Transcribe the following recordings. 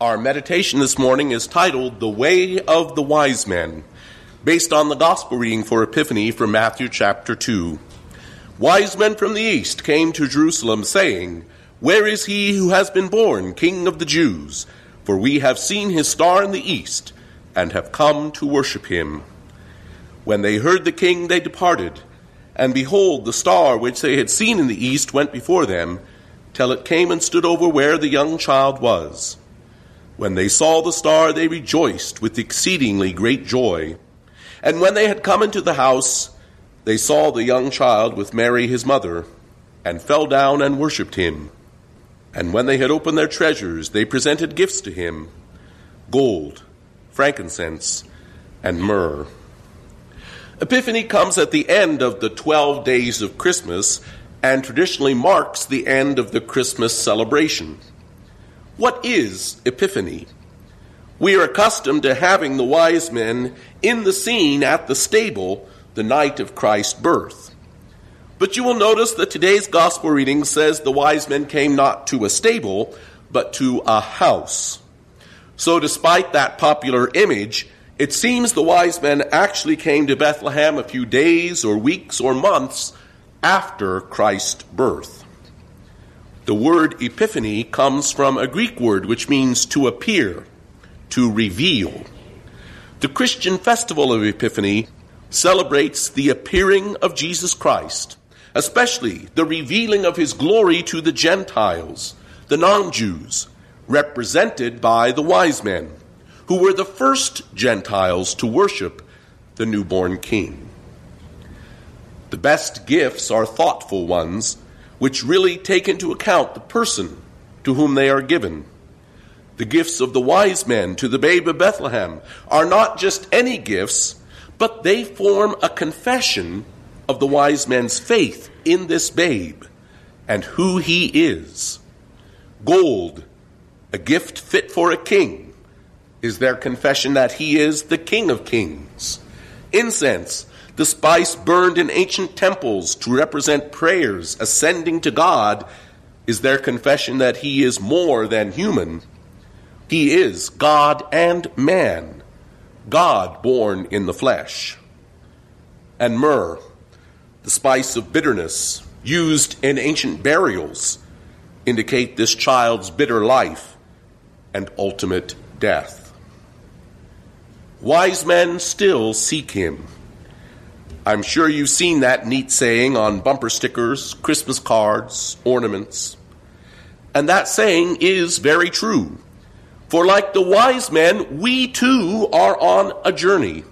Our meditation this morning is titled, The Way of the Wise Men, based on the Gospel reading for Epiphany from Matthew chapter 2. Wise men from the east came to Jerusalem, saying, Where is he who has been born, King of the Jews? For we have seen his star in the east, and have come to worship him. When they heard the king, they departed. And behold, the star which they had seen in the east went before them, till it came and stood over where the young child was. When they saw the star, they rejoiced with exceedingly great joy. And when they had come into the house, they saw the young child with Mary his mother, and fell down and worshipped him. And when they had opened their treasures, they presented gifts to him, gold, frankincense, and myrrh. Epiphany comes at the end of the 12 days of Christmas, and traditionally marks the end of the Christmas celebration. What is Epiphany? We are accustomed to having the wise men in the scene at the stable the night of Christ's birth. But you will notice that today's gospel reading says the wise men came not to a stable, but to a house. So despite that popular image, it seems the wise men actually came to Bethlehem a few days or weeks or months after Christ's birth. The word epiphany comes from a Greek word which means to appear, to reveal. The Christian festival of Epiphany celebrates the appearing of Jesus Christ, especially the revealing of his glory to the Gentiles, the non-Jews, represented by the wise men, who were the first Gentiles to worship the newborn king. The best gifts are thoughtful ones, which really take into account the person to whom they are given. The gifts of the wise men to the babe of Bethlehem are not just any gifts, but they form a confession of the wise men's faith in this babe and who he is. Gold, a gift fit for a king, is their confession that he is the King of Kings. Incense, the spice burned in ancient temples to represent prayers ascending to God, is their confession that he is more than human. He is God and man, God born in the flesh. And myrrh, the spice of bitterness used in ancient burials, indicate this child's bitter life and ultimate death. Wise men still seek him. I'm sure you've seen that neat saying on bumper stickers, Christmas cards, ornaments. And that saying is very true. For like the wise men, we too are on a journey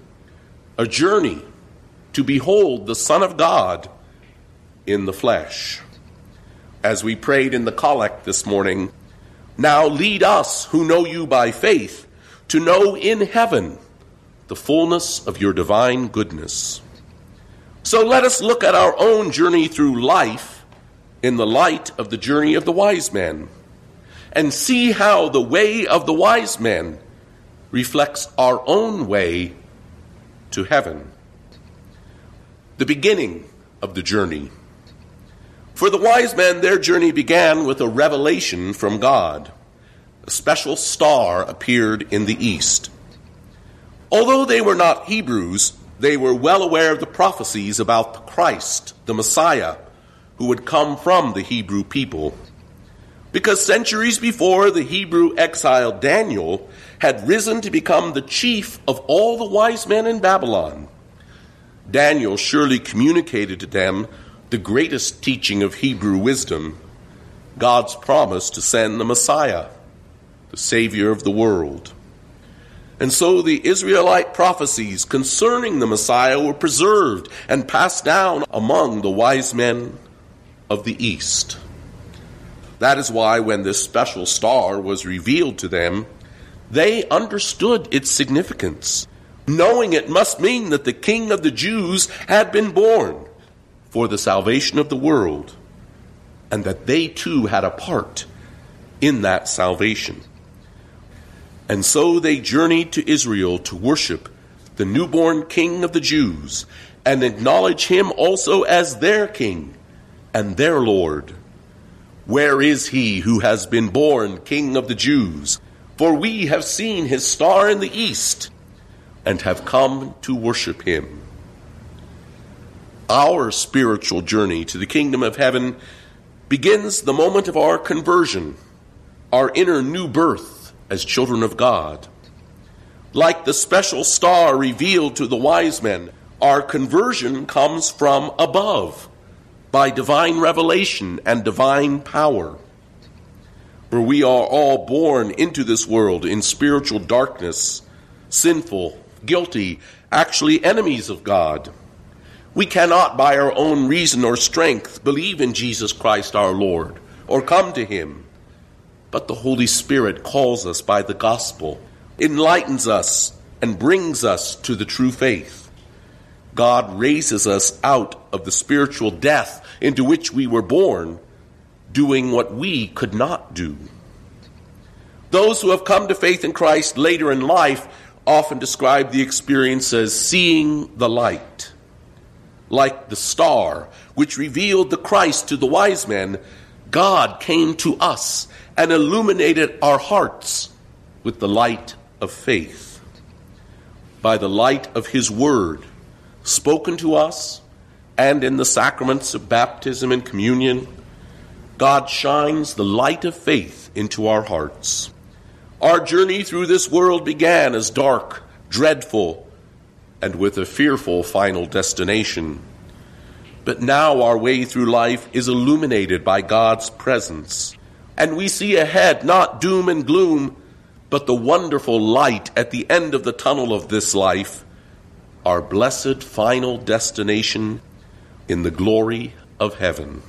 to behold the Son of God in the flesh. As we prayed in the collect this morning, now lead us who know you by faith to know in heaven the fullness of your divine goodness. So let us look at our own journey through life in the light of the journey of the wise men, and see how the way of the wise men reflects our own way to heaven. The beginning of the journey. For the wise men, their journey began with a revelation from God. A special star appeared in the east. Although they were not Hebrews, they were well aware of the prophecies about the Christ, the Messiah, who would come from the Hebrew people. Because centuries before, the Hebrew exile Daniel had risen to become the chief of all the wise men in Babylon. Daniel surely communicated to them the greatest teaching of Hebrew wisdom, God's promise to send the Messiah, the Savior of the world. And so the Israelite prophecies concerning the Messiah were preserved and passed down among the wise men of the East. That is why when this special star was revealed to them, they understood its significance, knowing it must mean that the King of the Jews had been born for the salvation of the world, and that they too had a part in that salvation. And so they journeyed to Israel to worship the newborn King of the Jews and acknowledge him also as their King and their Lord. Where is he who has been born King of the Jews? For we have seen his star in the east, and have come to worship him. Our spiritual journey to the kingdom of heaven begins the moment of our conversion, our inner new birth as children of God. Like the special star revealed to the wise men, our conversion comes from above, by divine revelation and divine power. For we are all born into this world in spiritual darkness, sinful, guilty, actually enemies of God. We cannot by our own reason or strength believe in Jesus Christ our Lord or come to him. But the Holy Spirit calls us by the gospel, enlightens us, and brings us to the true faith. God raises us out of the spiritual death into which we were born, doing what we could not do. Those who have come to faith in Christ later in life often describe the experience as seeing the light. Like the star which revealed the Christ to the wise men, God came to us and illuminated our hearts with the light of faith. By the light of his word, spoken to us, and in the sacraments of baptism and communion, God shines the light of faith into our hearts. Our journey through this world began as dark, dreadful, and with a fearful final destination. But now our way through life is illuminated by God's presence, and we see ahead not doom and gloom, but the wonderful light at the end of the tunnel of this life, our blessed final destination in the glory of heaven.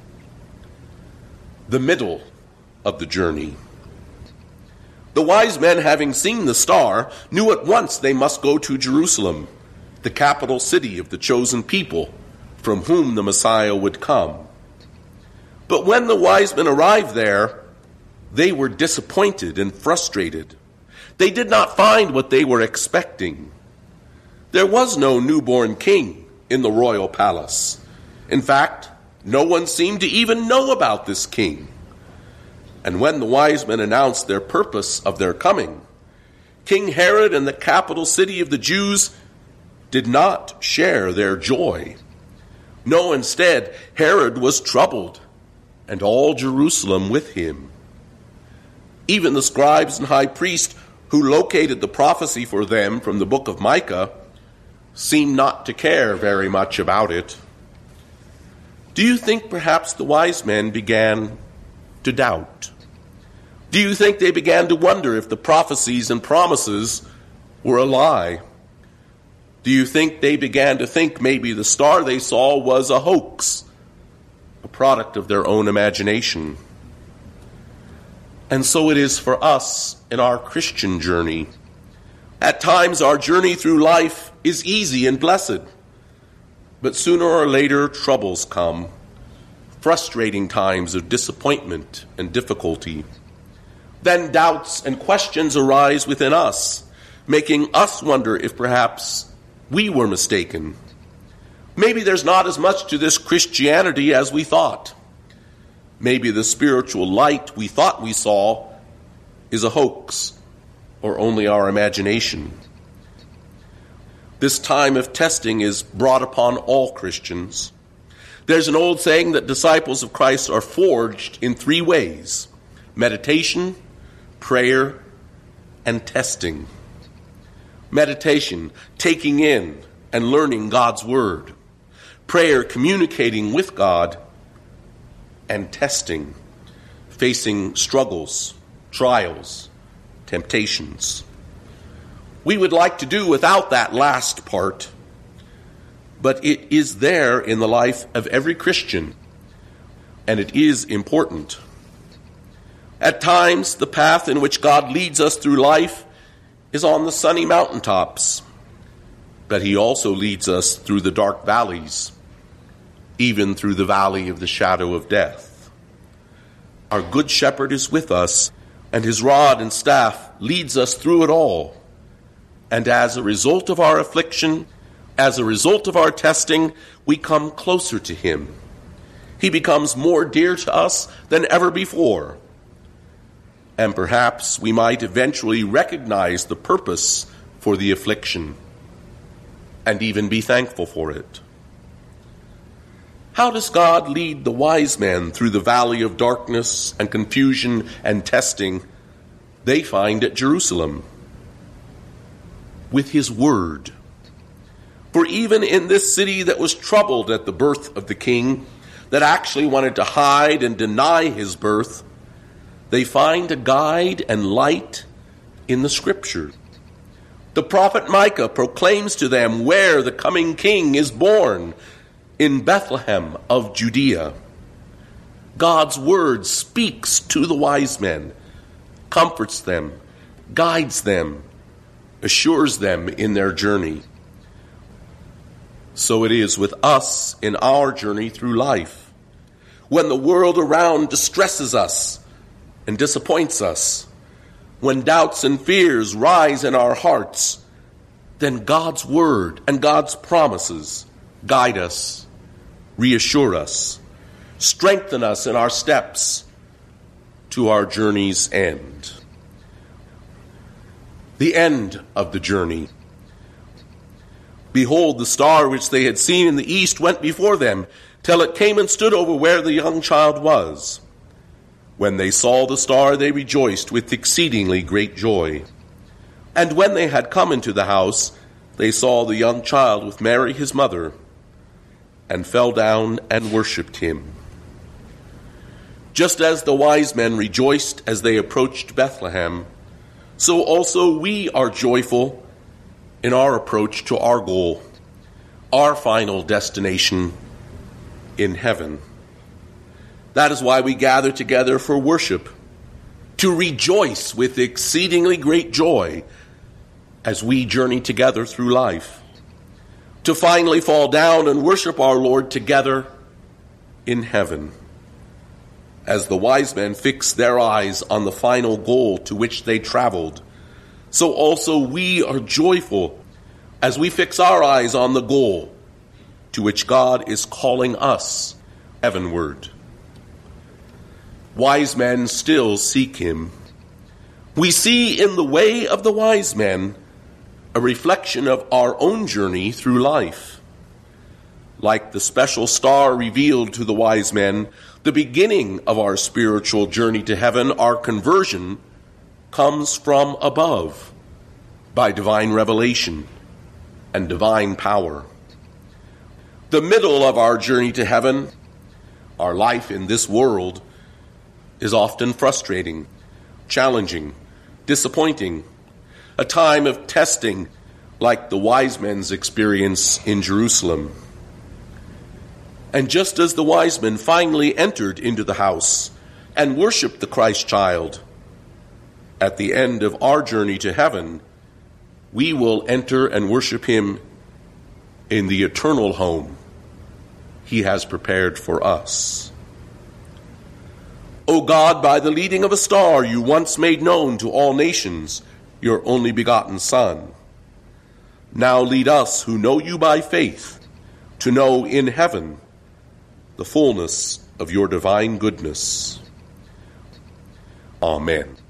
The middle of the journey. The wise men, having seen the star, knew at once they must go to Jerusalem, the capital city of the chosen people, from whom the Messiah would come. But when the wise men arrived there, they were disappointed and frustrated. They did not find what they were expecting. There was no newborn king in the royal palace. In fact, no one seemed to even know about this king. And when the wise men announced their purpose of their coming, King Herod and the capital city of the Jews did not share their joy. No, instead, Herod was troubled, and all Jerusalem with him. Even the scribes and high priest who located the prophecy for them from the book of Micah seemed not to care very much about it. Do you think perhaps the wise men began to doubt? Do you think they began to wonder if the prophecies and promises were a lie? Do you think they began to think maybe the star they saw was a hoax, a product of their own imagination? And so it is for us in our Christian journey. At times our journey through life is easy and blessed, but sooner or later troubles come, frustrating times of disappointment and difficulty. Then doubts and questions arise within us, making us wonder if perhaps we were mistaken. Maybe there's not as much to this Christianity as we thought. Maybe the spiritual light we thought we saw is a hoax or only our imagination. This time of testing is brought upon all Christians. There's an old saying that disciples of Christ are forged in 3 ways: meditation, prayer, and testing. Meditation, taking in and learning God's word. Prayer, communicating with God. And testing, facing struggles, trials, temptations. We would like to do without that last part, but it is there in the life of every Christian, and it is important. At times, the path in which God leads us through life is on the sunny mountaintops, but he also leads us through the dark valleys, even through the valley of the shadow of death. Our good shepherd is with us, and his rod and staff leads us through it all. And as a result of our affliction, as a result of our testing, we come closer to him. He becomes more dear to us than ever before. and perhaps we might eventually recognize the purpose for the affliction and even be thankful for it. How does God lead the wise men through the valley of darkness and confusion and testing they find at Jerusalem? With his word. For even in this city that was troubled at the birth of the king, that actually wanted to hide and deny his birth, they find a guide and light in the Scripture. The prophet Micah proclaims to them where the coming king is born, in Bethlehem of Judea. God's word speaks to the wise men, comforts them, guides them, assures them in their journey. So it is with us in our journey through life. When the world around distresses us and disappoints us, when doubts and fears rise in our hearts, then God's word and God's promises guide us, reassure us, strengthen us in our steps to our journey's end. The end of the journey. Behold, the star which they had seen in the east went before them, till it came and stood over where the young child was. When they saw the star, they rejoiced with exceedingly great joy. And when they had come into the house, they saw the young child with Mary his mother, and fell down and worshipped him. Just as the wise men rejoiced as they approached Bethlehem, so also we are joyful in our approach to our goal, our final destination in heaven. That is why we gather together for worship, to rejoice with exceedingly great joy as we journey together through life, to finally fall down and worship our Lord together in heaven. As the wise men fixed their eyes on the final goal to which they traveled, so also we are joyful as we fix our eyes on the goal to which God is calling us heavenward. Wise men still seek him. We see in the way of the wise men a reflection of our own journey through life. Like the special star revealed to the wise men, the beginning of our spiritual journey to heaven, our conversion, comes from above by divine revelation and divine power. The middle of our journey to heaven, our life in this world, is often frustrating, challenging, disappointing, a time of testing like the wise men's experience in Jerusalem. And just as the wise men finally entered into the house and worshiped the Christ child, at the end of our journey to heaven, we will enter and worship him in the eternal home he has prepared for us. O God, by the leading of a star you once made known to all nations your only begotten Son. Now lead us who know you by faith to know in heaven the fullness of your divine goodness. Amen.